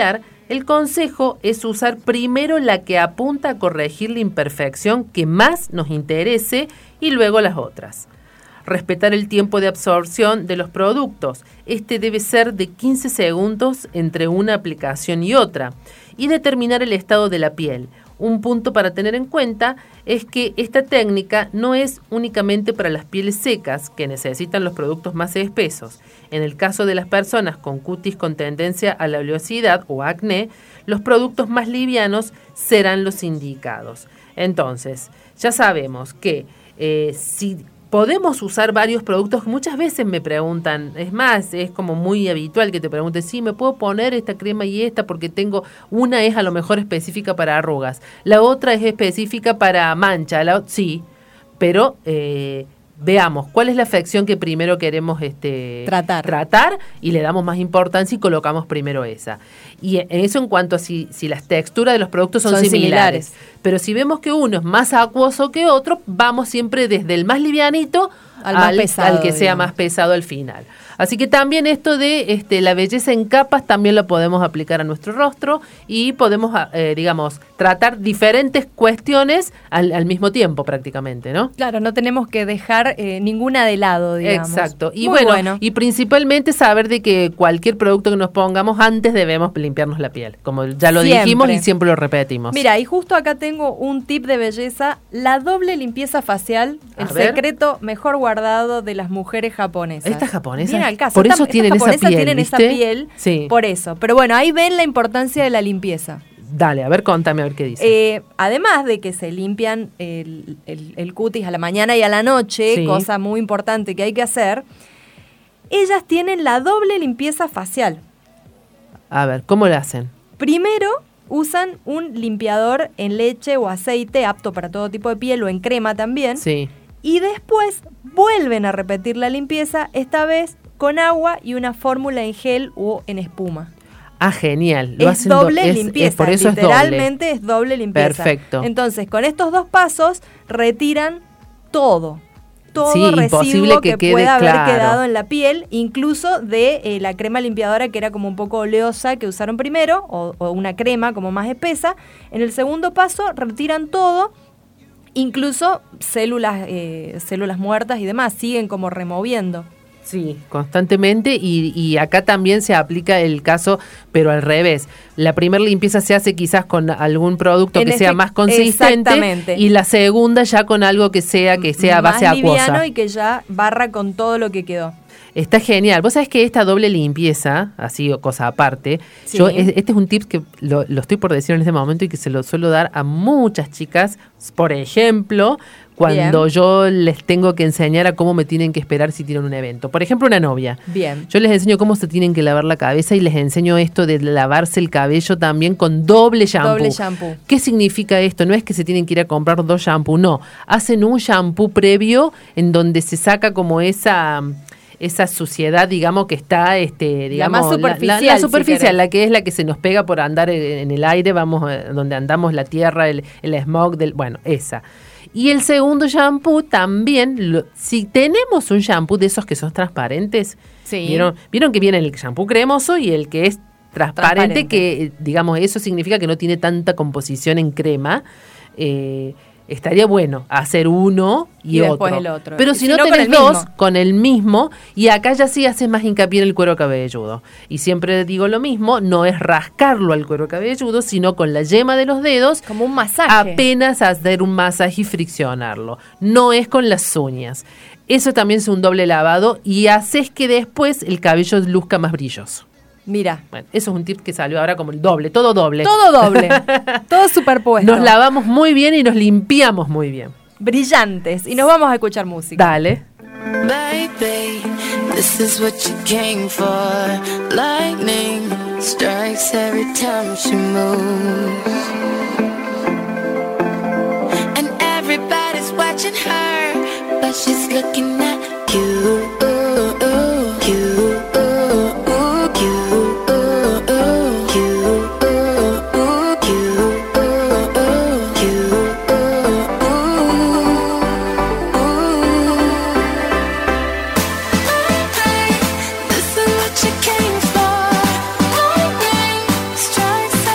El consejo es usar primero la que apunta a corregir la imperfección que más nos interese y luego las otras. Respetar el tiempo de absorción de los productos. Este debe ser de quince segundos entre una aplicación y otra. Y determinar el estado de la piel. Un punto para tener en cuenta es que esta técnica no es únicamente para las pieles secas, que necesitan los productos más espesos. En el caso de las personas con cutis con tendencia a la oleosidad o acné, los productos más livianos serán los indicados. Entonces, ya sabemos que eh, si podemos usar varios productos, muchas veces me preguntan, es más, es como muy habitual que te pregunten, sí, ¿me puedo poner esta crema y esta? Porque tengo, una es a lo mejor específica para arrugas, la otra es específica para mancha, la, sí, pero eh, veamos cuál es la afección que primero queremos este, tratar. tratar y le damos más importancia y colocamos primero esa. Y eso en cuanto a si, si las texturas de los productos son, son similares. similares. Pero si vemos que uno es más acuoso que otro, vamos siempre desde el más livianito al, al, más pesado, al que sea digamos. más pesado al final. Así que también esto de este, la belleza en capas también lo podemos aplicar a nuestro rostro y podemos, eh, digamos, tratar diferentes cuestiones al, al mismo tiempo prácticamente, ¿no? Claro, no tenemos que dejar eh, ninguna de lado, digamos. Exacto. Y Muy bueno, bueno, y principalmente saber de que cualquier producto que nos pongamos antes debemos limpiarnos la piel, como ya lo Siempre. dijimos y siempre lo repetimos. Mira, y justo acá tengo un tip de belleza, la doble limpieza facial, A el ver. secreto mejor guardado de las mujeres japonesas. ¿Estas japonesas? Viene al caso. Por Estas- eso tienen estas esa japonesas piel, tienen esa ¿viste? piel, Sí. por eso. Pero bueno, ahí ven la importancia de la limpieza. Dale, a ver, contame a ver qué dice. Eh, además de que se limpian el, el- el cutis a la mañana y a la noche, Sí. cosa muy importante que hay que hacer, ellas tienen la doble limpieza facial. A ver, ¿cómo lo hacen? Primero, usan un limpiador en leche o aceite apto para todo tipo de piel o en crema también. Sí. Y después vuelven a repetir la limpieza, esta vez con agua y una fórmula en gel o en espuma. Ah, genial. Lo Es hacen do- doble es- limpieza, es- por eso literalmente es es doble limpieza. Perfecto. Entonces, con estos dos pasos retiran todo. Todo Sí, residuo imposible que que, quede pueda haber claro. quedado en la piel, incluso de eh, la crema limpiadora que era como un poco oleosa que usaron primero, o, o una crema como más espesa. En el segundo paso retiran todo, incluso células, eh, células muertas y demás, siguen como removiendo. Sí, constantemente y, y acá también se aplica el caso, pero al revés. La primera limpieza se hace quizás con algún producto En que sea efect- más consistente exactamente. y la segunda ya con algo que sea que sea a base más liviano acuosa. y que ya barra con todo lo que quedó. Está genial. Vos sabés que esta doble limpieza, así o cosa aparte, Sí. yo es- este es un tip que lo, lo estoy por decir en este momento y que se lo suelo dar a muchas chicas. Por ejemplo, cuando Bien. yo les tengo que enseñar a cómo me tienen que esperar si tienen un evento. Por ejemplo, una novia. Bien. Yo les enseño cómo se tienen que lavar la cabeza y les enseño esto de lavarse el cabello también con doble shampoo. Doble shampoo. ¿Qué significa esto? No es que se tienen que ir a comprar dos shampoos, no. Hacen un shampoo previo en donde se saca como esa esa suciedad, digamos, que está, este, digamos, más superficial, la, la si superficial, querés. la que es la que se nos pega por andar en, en el aire, vamos, eh, donde andamos la tierra, el, el smog, del, bueno, esa. Y el segundo shampoo también, lo- si tenemos un shampoo de esos que son transparentes, Sí. ¿vieron? ¿Vieron que viene el shampoo cremoso y el que es transparente, Transparente. que, eh, digamos, eso significa que no tiene tanta composición en crema? Eh, estaría bueno hacer uno y, Y otro. después el otro. Pero Y si, si no no, con tenés el dos, mismo. con el mismo, y acá ya sí haces más hincapié en el cuero cabelludo. Y siempre digo lo mismo, no es rascarlo al cuero cabelludo, sino con la yema de los dedos, Como un masaje. apenas hacer un masaje y friccionarlo. No es con las uñas. Eso también es un doble lavado y haces que después el cabello luzca más brilloso. Mira, Bueno, eso es un tip que salió ahora como el doble, todo doble. todo doble, todo superpuesto. Nos lavamos muy bien y nos limpiamos muy bien. Brillantes. Y nos vamos a escuchar música. Dale. Baby, this is what you came for. Lightning strikes every time she moves. And everybody's watching her, but she's looking at you. You. This is what you came for. Lightning strikes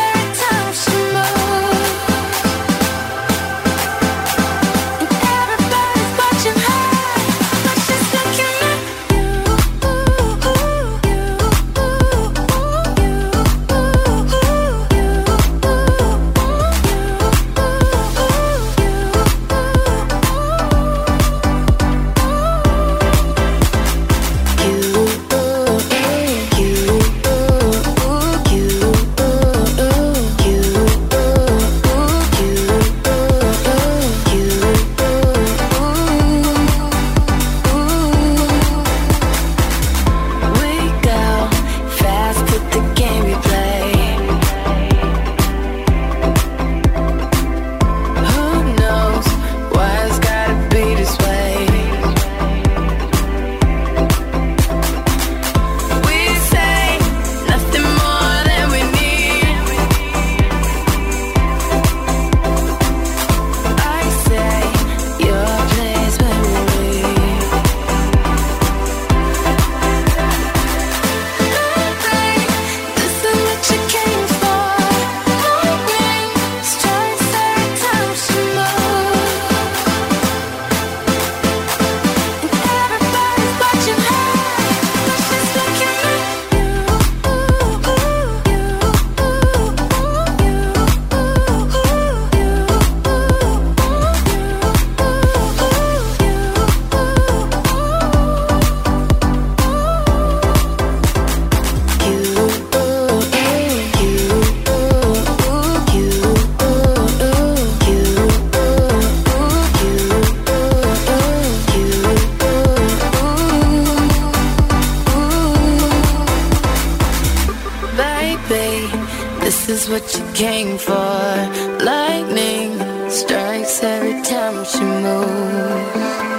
is what you came for. Lightning strikes every time she moves.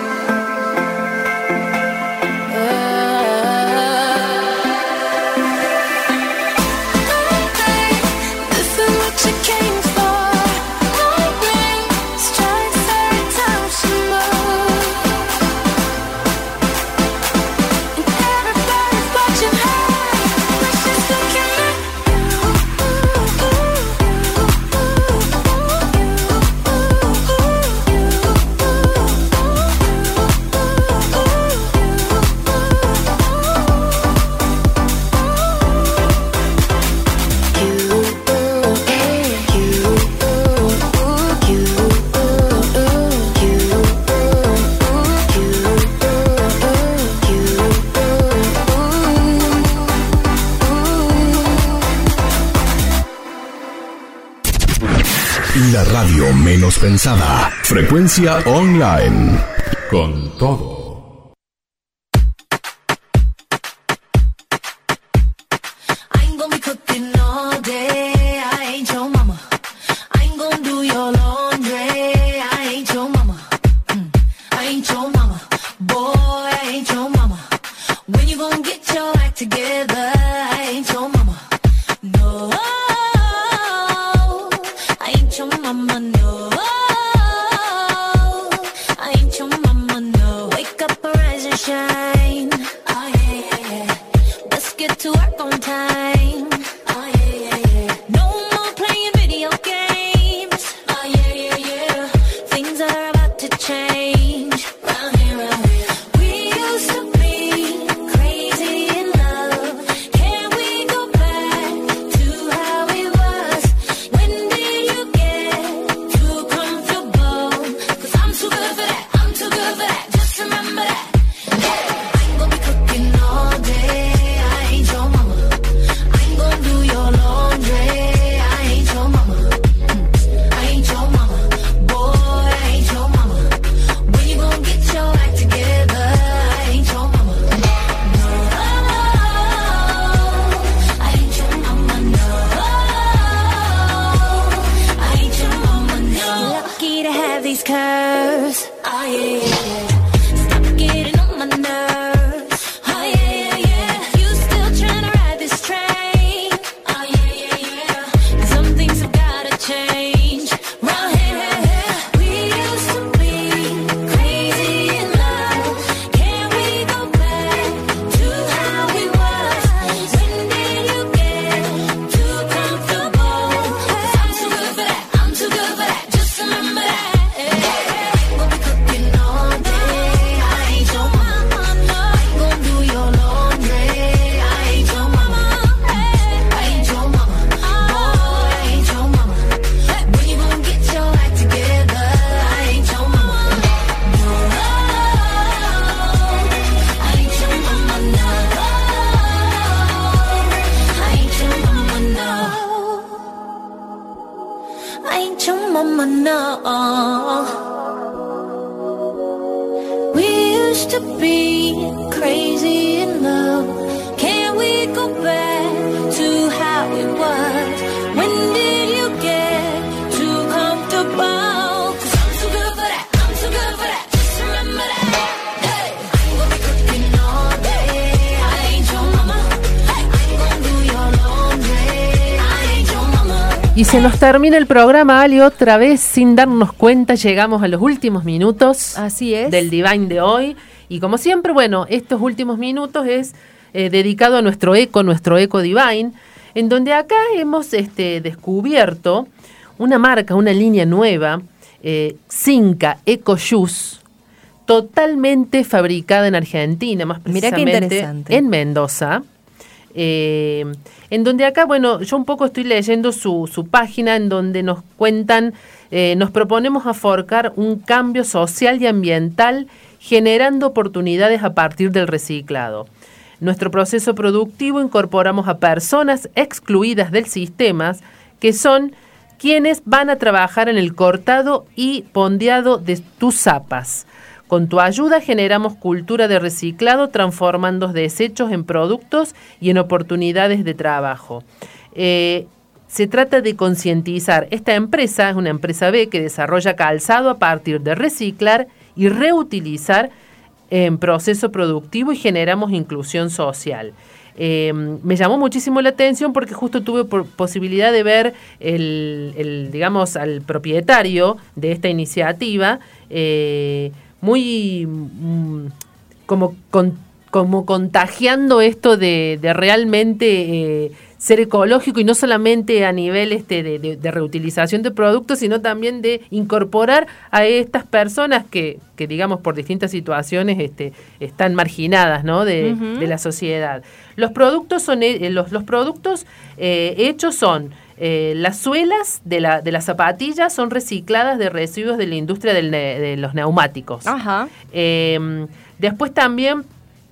La radio menos pensada. Frecuencia online. Con todo. I ain't gonna be cooking all day. I ain't your mama. I ain't gonna do your laundry. I ain't your mama. Mm. I ain't your mama. Boy, I ain't your mama. When you gonna get your act together? I ain't your mama. No. Mama, no, I ain't your mama, no. Wake up, arise and shine. Oh yeah, yeah, yeah. Let's get to work on time. Oh yeah, yeah, yeah. No more playing video games. Oh yeah, yeah, yeah. Things are about to change. Round here, round here. We used to be crazy in love. Can we go back to how it was? When did you get too comfortable? Cause I'm too good for that, I'm too good for that. Just remember that. Yeah. I ain't gonna be cooking all day. I ain't your mama. I ain't gonna do your laundry. I ain't your mama. Mm. I ain't your mama. Boy, I ain't your mama. When you gonna get your act together? I ain't your mama. No, I ain't your mama, no. I ain't your mama, no. Lucky to have these curves. Oh yeah, yeah, yeah. Stop getting on my nerves. Oh yeah, yeah, yeah. You still trying to ride this train. Oh yeah, yeah, yeah. Some things have gotta change. Round here, we used to be crazy in love. Can we go back to how we was? When did you get too comfortable? Cause I'm too good for that, I'm too good for that. Just remember that. Yeah. I ain't gonna be cooking all day. I ain't your mama. I ain't gonna do your laundry. I ain't your mama. I ain't your mama. Boy, I ain't your mama. When you gonna get your act together? I ain't your mama. No, I ain't your mama, no. I ain't your mama, no. I ain't your mama, no. We used to be crazy in love. Can we go back to how it was? When did you get too comfortable? Cause I'm too good for that, I'm too good for that. Just remember that. Hey. I ain't gonna be cooking all day. I ain't your mama. I ain't gonna do your laundry. I ain't your mama. Y se nos termina el programa, Ali, otra vez sin darnos cuenta. Llegamos a los últimos minutos Así es. del Divine de hoy. Y como siempre, bueno, estos últimos minutos es eh, dedicado a nuestro eco, nuestro eco Divine, en donde acá hemos este, descubierto una marca, una línea nueva, eh, Cinca Eco Shoes, totalmente fabricada en Argentina, más Mirá qué precisamente interesante. en Mendoza. Eh, en donde acá, bueno, yo un poco estoy leyendo su, su página, en donde nos cuentan, eh, nos proponemos a forjar un cambio social y ambiental generando oportunidades a partir del reciclado. Nuestro proceso productivo incorporamos a personas excluidas del sistema, que son quienes van a trabajar en el cortado y pondeado de tus zapas. Con tu ayuda generamos cultura de reciclado, transformando desechos en productos y en oportunidades de trabajo. Eh, se trata de concientizar. Esta empresa es una empresa B que desarrolla calzado a partir de reciclar y reutilizar en proceso productivo y generamos inclusión social. Eh, me llamó muchísimo la atención porque justo tuve por posibilidad de ver el, el digamos, al propietario de esta iniciativa, eh, muy mm, como, con, como contagiando esto de, de realmente eh, ser ecológico y no solamente a nivel este de, de, de reutilización de productos, sino también de incorporar a estas personas que, que digamos, por distintas situaciones este, están marginadas, ¿no? de, uh-huh. de la sociedad. Los productos son eh, los, los productos eh, hechos son eh, las suelas de la de las zapatillas son recicladas de residuos de la industria del ne- de los neumáticos. Ajá. Eh, después también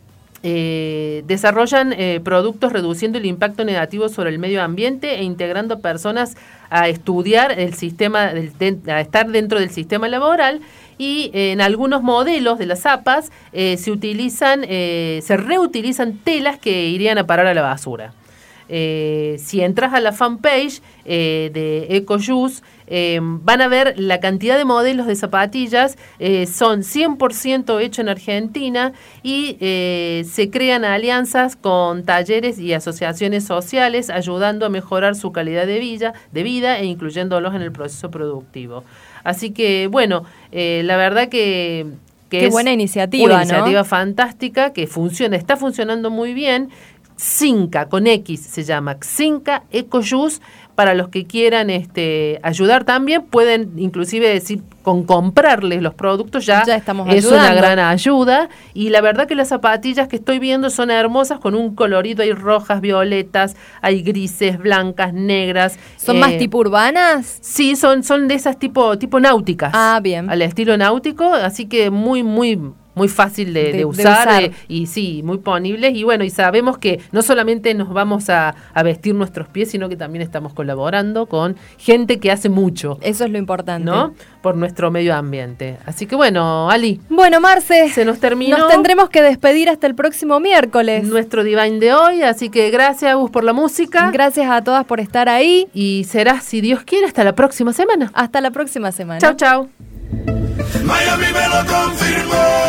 Eh, desarrollan eh, productos reduciendo el impacto negativo sobre el medio ambiente e integrando personas a estudiar el sistema, del, de, a estar dentro del sistema laboral y eh, en algunos modelos de las zapas eh, se utilizan, eh, se reutilizan telas que irían a parar a la basura. Eh, si entras a la fanpage eh, de EcoJuice, eh, van a ver la cantidad de modelos de zapatillas, eh, son cien por ciento hechos en Argentina y eh, se crean alianzas con talleres y asociaciones sociales ayudando a mejorar su calidad de vida, de vida e incluyéndolos en el proceso productivo. Así que, bueno, eh, la verdad que... que Qué es buena iniciativa, una ¿no? iniciativa fantástica que funciona, está funcionando muy bien. Xinca, con X se llama, Xinca EcoJuice, para los que quieran este, ayudar también, pueden inclusive decir, con comprarles los productos ya, ya estamos es ayudando. Una gran ayuda, y la verdad que las zapatillas que estoy viendo son hermosas, con un colorido, hay rojas, violetas, hay grises, blancas, negras. ¿Son eh, más tipo urbanas? Sí, son, son de esas tipo, tipo náuticas. Ah, bien. Al estilo náutico, así que muy, muy... muy fácil de, de, de usar, de usar. Eh, y sí, muy ponibles, y bueno, y sabemos que no solamente nos vamos a, a vestir nuestros pies, sino que también estamos colaborando con gente que hace mucho. Eso es lo importante, ¿no? Por nuestro medio ambiente. Así que bueno, Ali. Bueno, Marce, se nos terminó. Nos tendremos que despedir hasta el próximo miércoles. Nuestro Divine de hoy, así que gracias, Gus, por la música. Gracias a todas por estar ahí. Y será, si Dios quiere, hasta la próxima semana. Hasta la próxima semana. Chau, chau. Miami me lo confirmó.